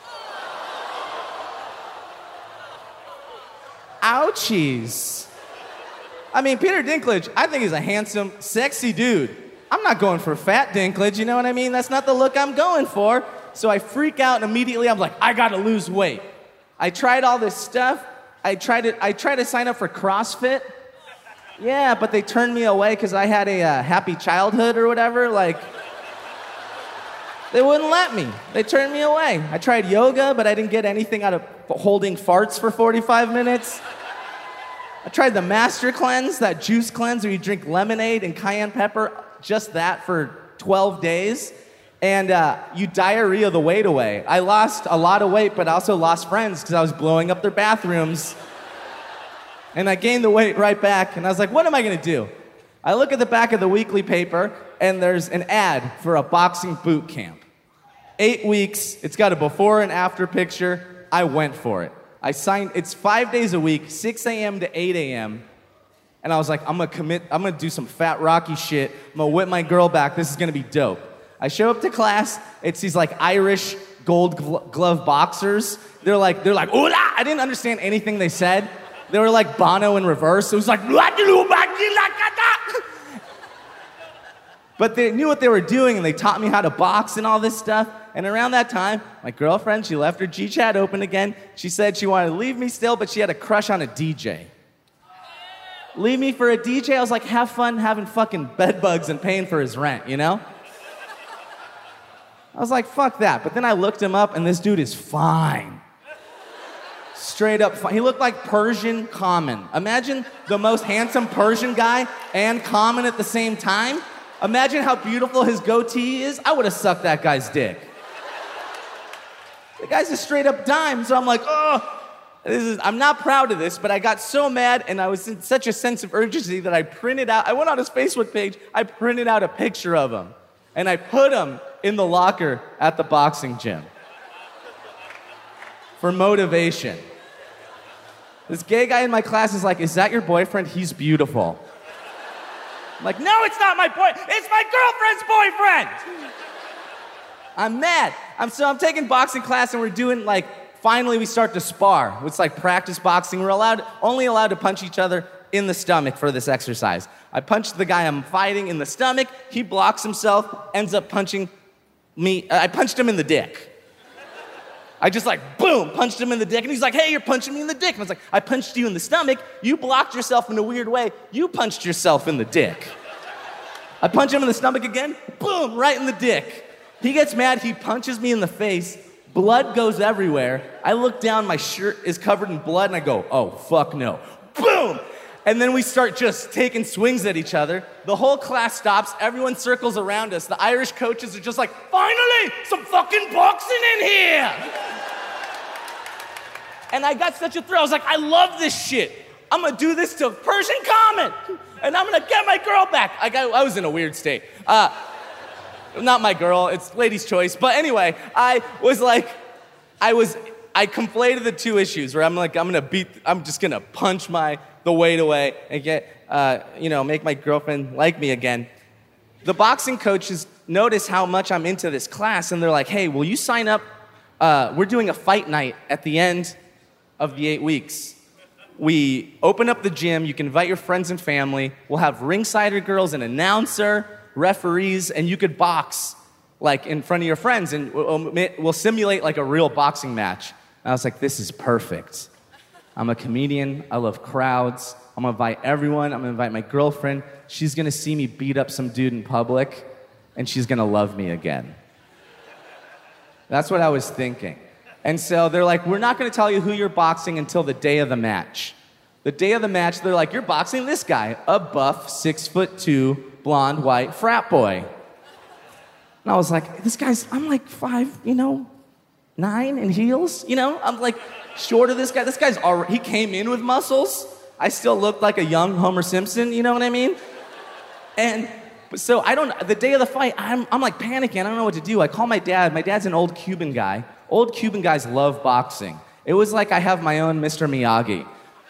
Ouchies. I mean, Peter Dinklage, I think he's a handsome, sexy dude. I'm not going for fat Dinklage, you know what I mean? That's not the look I'm going for. So I freak out, and immediately I'm like, I gotta lose weight. I tried all this stuff. I tried to sign up for CrossFit. Yeah, but they turned me away because I had a happy childhood or whatever. Like, they wouldn't let me. They turned me away. I tried yoga, but I didn't get anything out of holding farts for 45 minutes. I tried the Master Cleanse, that juice cleanse where you drink lemonade and cayenne pepper, just that for 12 days. And you diarrhea the weight away. I lost a lot of weight, but I also lost friends because I was blowing up their bathrooms. And I gained the weight right back, and I was like, what am I gonna do? I look at the back of the weekly paper, and there's an ad for a boxing boot camp. 8 weeks, it's got a before and after picture. I went for it. I signed, it's 5 days a week, 6 a.m. to 8 a.m. And I was like, I'm gonna do some fat Rocky shit. I'm gonna whip my girl back. This is gonna be dope. I show up to class. It's these like Irish gold glove boxers. They're like, ooh-la! I didn't understand anything they said. They were like Bono in reverse. It was like, but they knew what they were doing, and they taught me how to box and all this stuff. And around that time, my girlfriend, she left her GChat open again. She said she wanted to leave me still, but she had a crush on a DJ. Leave me for a DJ? I was like, have fun having fucking bed bugs and paying for his rent, you know? I was like, fuck that. But then I looked him up, and this dude is fine. Straight up fine. He looked like Persian Common. Imagine the most handsome Persian guy and Common at the same time. Imagine how beautiful his goatee is. I would have sucked that guy's dick. The guy's a straight up dime, so I'm like, I'm not proud of this, but I got so mad, and I was in such a sense of urgency that I went on his Facebook page, I printed out a picture of him. and I put him in the locker at the boxing gym for motivation. This gay guy in my class is like, is that your boyfriend? He's beautiful. I'm like, no, it's not my boyfriend. It's my girlfriend's boyfriend. I'm mad. I'm taking boxing class and we're doing finally we start to spar. It's like practice boxing. We're only allowed to punch each other in the stomach for this exercise. I punched the guy I'm fighting in the stomach. He blocks himself, ends up punching me. I punched him in the dick. I just boom, punched him in the dick. And he's like, hey, you're punching me in the dick. And I was like, I punched you in the stomach. You blocked yourself in a weird way. You punched yourself in the dick. I punch him in the stomach again. Boom, right in the dick. He gets mad. He punches me in the face. Blood goes everywhere. I look down. My shirt is covered in blood. And I go, oh, fuck no. Boom. And then we start just taking swings at each other. The whole class stops. Everyone circles around us. The Irish coaches are just like, finally, some fucking boxing in here. And I got such a thrill. I was like, I love this shit. I'm going to do this till Persian Common. And I'm going to get my girl back. I was in a weird state. Not my girl. It's lady's choice. But anyway, I conflated the two issues where I'm just going to punch the weight away and get, make my girlfriend like me again. The boxing coaches notice how much I'm into this class, and they're like, hey, will you sign up? We're doing a fight night at the end of the 8 weeks. We open up the gym. You can invite your friends and family. We'll have ringsider girls, an announcer, referees, and you could box in front of your friends, and we'll simulate a real boxing match. And I was like, this is perfect. I'm a comedian. I love crowds. I'm going to invite everyone. I'm going to invite my girlfriend. She's going to see me beat up some dude in public, and she's going to love me again. That's what I was thinking. And so they're like, we're not going to tell you who you're boxing until the day of the match. The day of the match, they're like, you're boxing this guy, a buff, 6'2", blonde, white frat boy. And I was like, I'm 5'9" in heels, I'm shorter this guy. This guy's already, he came in with muscles. I still look like a young Homer Simpson, you know what I mean? And so the day of the fight, I'm panicking. I don't know what to do. I call my dad. My dad's an old Cuban guy. Old Cuban guys love boxing. It was like I have my own Mr. Miyagi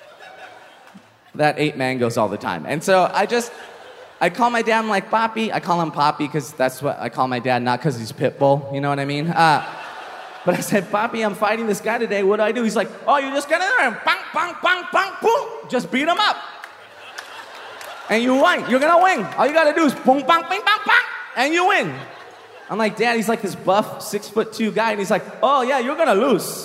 that ate mangoes all the time. And so I call my dad. I'm like, Papi. I call him Papi because that's what I call my dad, not because he's Pitbull. You know what I mean? But I said, Papi, I'm fighting this guy today. What do I do? He's like, oh, you just get in there and bang, bang, bang, bang, boom. Just beat him up. And you win. You're going to win. All you got to do is boom, bang, bang, bang, bang, and you win. I'm like, Dad, he's like this buff 6'2" guy. And he's like, oh, yeah, you're going to lose.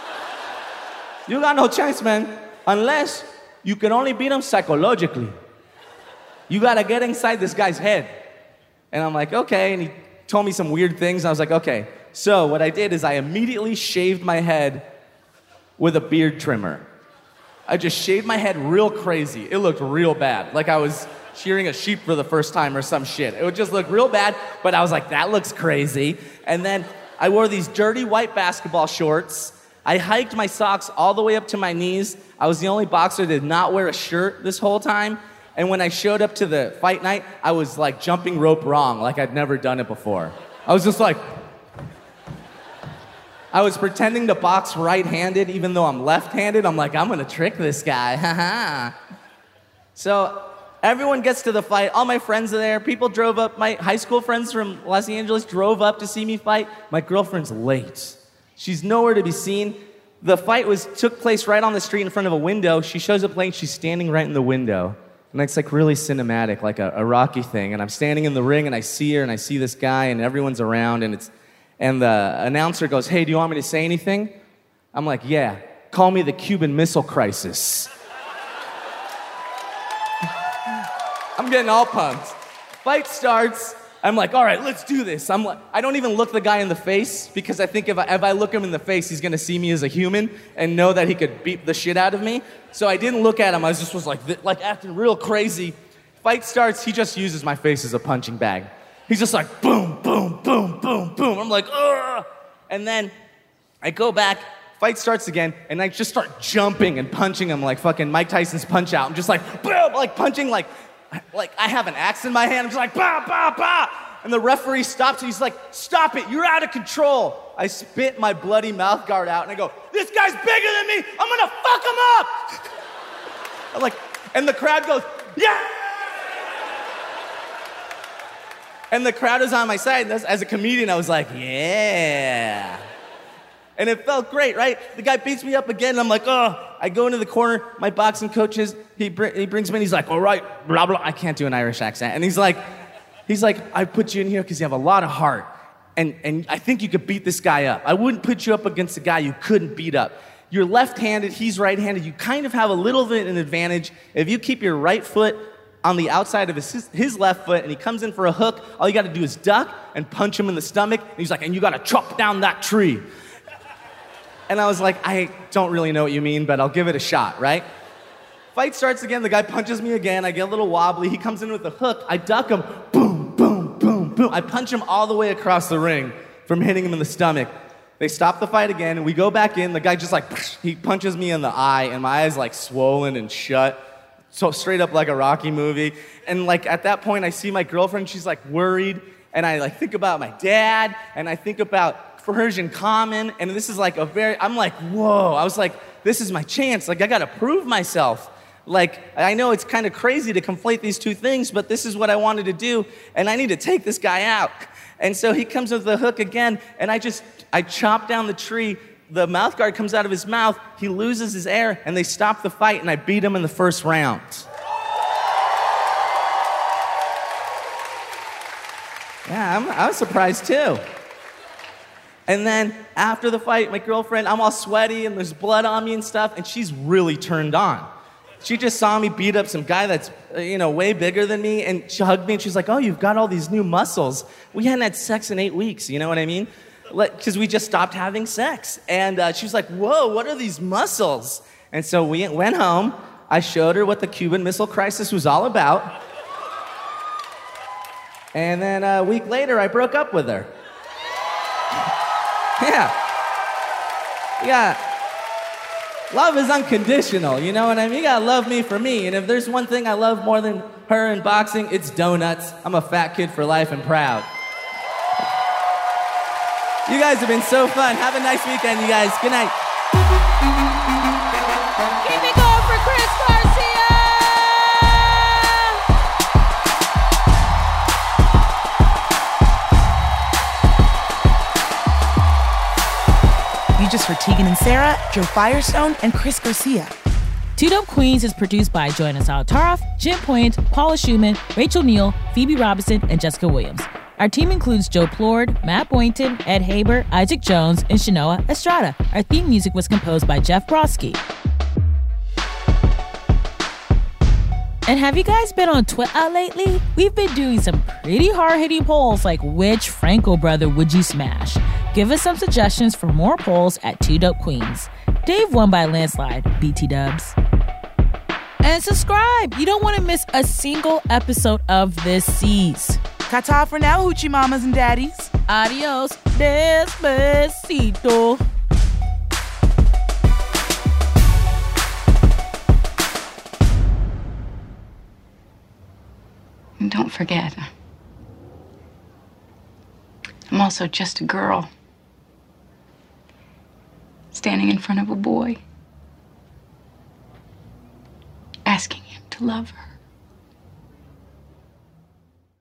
You got no chance, man. Unless you can only beat him psychologically. You got to get inside this guy's head. And I'm like, okay. And he told me some weird things. And I was like, okay. So what I did is I immediately shaved my head with a beard trimmer. I just shaved my head real crazy. It looked real bad. Like I was shearing a sheep for the first time or some shit. It would just look real bad, but I was like, that looks crazy. And then I wore these dirty white basketball shorts. I hiked my socks all the way up to my knees. I was the only boxer that did not wear a shirt this whole time. And when I showed up to the fight night, I was jumping rope wrong, like I'd never done it before. I was just I was pretending to box right-handed, even though I'm left-handed. I'm like, I'm going to trick this guy. So everyone gets to the fight. All my friends are there. People drove up. My high school friends from Los Angeles drove up to see me fight. My girlfriend's late. She's nowhere to be seen. The fight took place right on the street in front of a window. She shows up late. She's standing right in the window. And it's really cinematic, like a Rocky thing. And I'm standing in the ring, and I see her, and I see this guy, and everyone's around, and the announcer goes, hey, do you want me to say anything? I'm like, yeah, call me the Cuban Missile Crisis. I'm getting all pumped. Fight starts. I'm like, all right, let's do this. I don't even look the guy in the face because I think if I look him in the face, he's going to see me as a human and know that he could beat the shit out of me. So I didn't look at him. I just was acting real crazy. Fight starts. He just uses my face as a punching bag. He's just like, boom, boom, boom, boom, boom. I'm like, ugh. And then I go back. Fight starts again, and I just start jumping and punching him like fucking Mike Tyson's Punch Out. I'm just like, boom, punching like I have an axe in my hand. I'm just like, bah, bah, bah. And the referee stops and he's like, stop it, you're out of control. I spit my bloody mouth guard out and I go, this guy's bigger than me, I'm gonna fuck him up. I'm like, and the crowd goes, yeah. And the crowd is on my side, and as a comedian, I was like, yeah. And it felt great, right? The guy beats me up again, and I'm like, oh. I go into the corner, my boxing coach he brings me in, he's like, all right, blah, blah. I can't do an Irish accent. And he's like, I put you in here because you have a lot of heart, and I think you could beat this guy up. I wouldn't put you up against a guy you couldn't beat up. You're left-handed, he's right-handed. You kind of have a little bit of an advantage. If you keep your right foot on the outside of his left foot and he comes in for a hook, all you got to do is duck and punch him in the stomach. And he's like, and you got to chop down that tree. And I was like, I don't really know what you mean, but I'll give it a shot, right? Fight starts again. The guy punches me again. I get a little wobbly. He comes in with a hook. I duck him. Boom, boom, boom, boom. I punch him all the way across the ring from hitting him in the stomach. They stop the fight again, and we go back in. The guy just like, he punches me in the eye, and my eye's like swollen and shut. So straight up like a Rocky movie. And like at that point, I see my girlfriend. She's like worried. And I like think about my dad, and I think about Persian Common, and this is like I'm like, whoa. I was like, this is my chance. Like, I gotta prove myself. Like, I know it's kind of crazy to conflate these two things, but this is what I wanted to do, and I need to take this guy out. And so he comes with the hook again, and I chop down the tree. The mouth guard comes out of his mouth. He loses his air, and they stop the fight, and I beat him in the first round. Yeah, I was surprised too. And then after the fight, my girlfriend, I'm all sweaty and there's blood on me and stuff, and she's really turned on. She just saw me beat up some guy that's, way bigger than me, and she hugged me and she's like, oh, you've got all these new muscles. We hadn't had sex in 8 weeks, you know what I mean? Because we just stopped having sex. And she was like, whoa, what are these muscles? And so we went home. I showed her what the Cuban Missile Crisis was all about. And then a week later, I broke up with her. Yeah. Love is unconditional, you know what I mean? You gotta love me for me. And if there's one thing I love more than her in boxing, it's donuts. I'm a fat kid for life and proud. You guys have been so fun. Have a nice weekend, you guys. Good night. Keep it going for Chris Garcia! Features for Tegan and Sarah, Joe Firestone, and Chris Garcia. Two Dope Queens is produced by Joanna Salataroff, Jim Point, Paula Schumann, Rachel Neal, Phoebe Robinson, and Jessica Williams. Our team includes Joe Plord, Matt Boynton, Ed Haber, Isaac Jones, and Shanoa Estrada. Our theme music was composed by Jeff Brodsky. And have you guys been on Twitter lately? We've been doing some pretty hard-hitting polls like which Franco brother would you smash? Give us some suggestions for more polls at Two Dope Queens. Dave won by a landslide, BT dubs. And subscribe. You don't want to miss a single episode of this season. Ta-ta for now, hoochie mamas and daddies. Adios, despacito. And don't forget, I'm also just a girl standing in front of a boy, asking him to love her.